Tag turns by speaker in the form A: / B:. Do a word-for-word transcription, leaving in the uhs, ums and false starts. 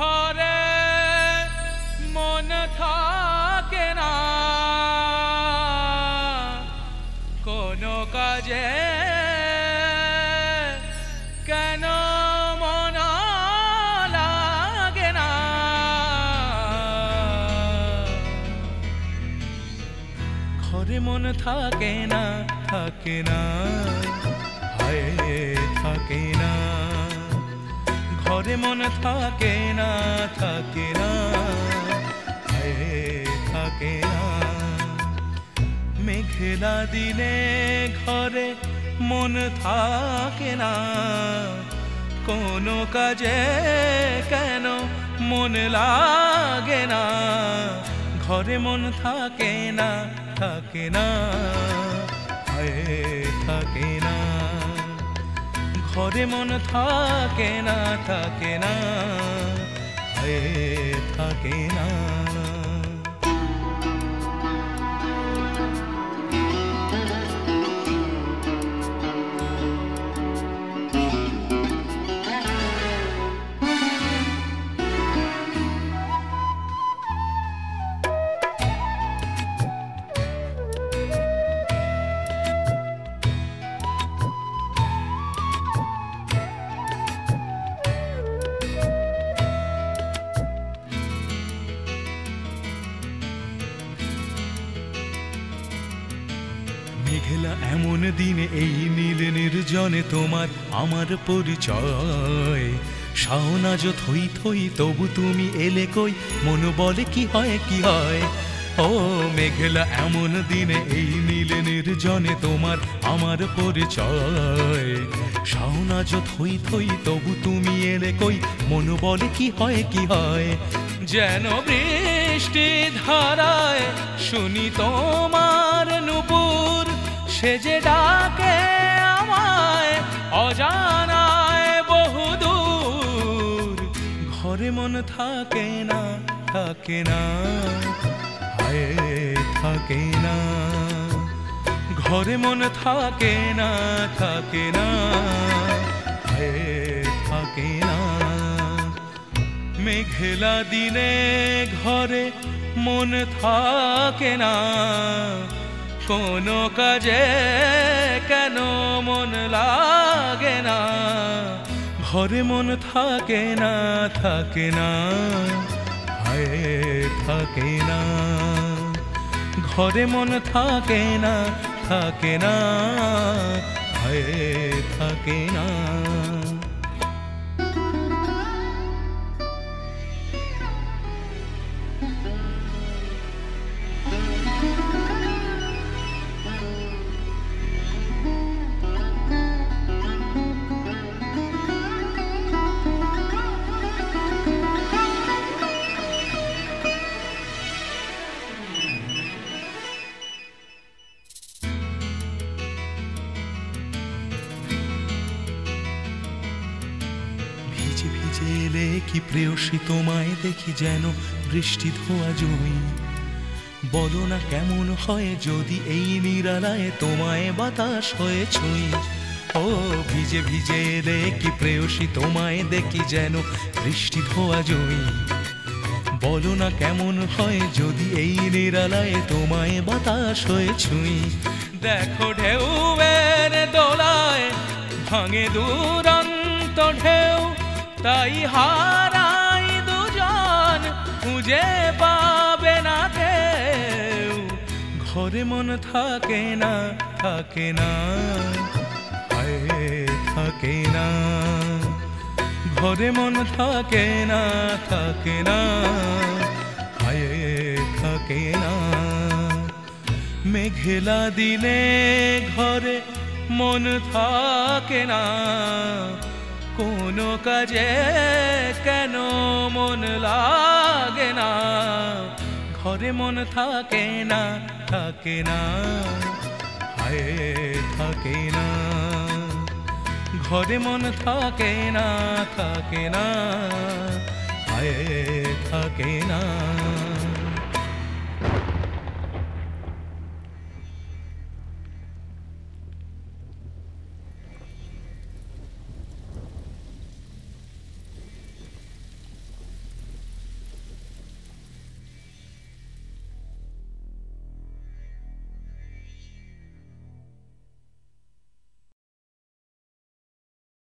A: ঘরে মন থাকে না কোনো কাজে কেন মন লাগে না ঘরে মন থাকে না থাকে না হায় থাকে না ঘরে মন থাকে না থাকে না হায় থাকে না মেঘলা দিনে ঘরে মন থাকে না কোনো কাজে কেন মন লাগে না ঘরে মন থাকে না থাকে না হায় থাকে না ঘরে মন থাকে না থাকে না হায় থাকে না মেঘলা এমন দিনে এই নীল নির্জনে তোমার আমার পরিচয় শাওনাজ থই থই তবু তুমি এলে কই মন বলে কি হয় কি হয় ও মেঘলা এমন দিনে এই নীল নির্জনে তোমার আমার পরিচয় শাওনাজ থই থই তবু তুমি এলে কই মন বলে কি হয় কি হয় যেন বৃষ্টি ধারায় শুনি তোমার নূপুর সে যে ডাকে আমায় অজানায় বহুদূর ঘরে মন থাকে না থাকে না হায় থাকে না ঘরে মন থাকে না থাকে না হায় থাকে না মেঘলা দিনে ঘরে মন থাকে না কোনো কাজে কেন মন লাগে না ঘরে মন থাকে না থাকে না হায় থাকে না ঘরে মন থাকে না থাকে না হায় থাকে না ভিজে ভিজে এলে কি প্রেয়সী তোমায় দেখি যেন বৃষ্টি ধোয়া জমি বলো না কেমন হয় যদি এই নিরালায় তোমায় বাতাস হয়ে ছুঁই ও ভিজে ভিজে এলে কি প্রেয়সী তোমায় দেখি যেন বৃষ্টি ধোয়া জমি বলো না কেমন হয় যদি এই নিরালায় তোমায় বাতাস হয়ে ছুঁই দেখো ঢেউয়ের দোলায় ভাঙে দুরন্ত ঢেউ তাই হারাই দুজন খুঁজে পাবে না কেউ ঘরে মন থাকে না থাকে না হায় থাকে না ঘরে মন থাকে না থাকে না হায় থাকে না মেঘলা দিনে ঘরে মন থাকে না কোনো কাজে কেন মন লাগে না ঘরে মন থাকে না থাকে না হায় থাকে না ঘরে মন থাকে না থাকে না হায় থাকে না।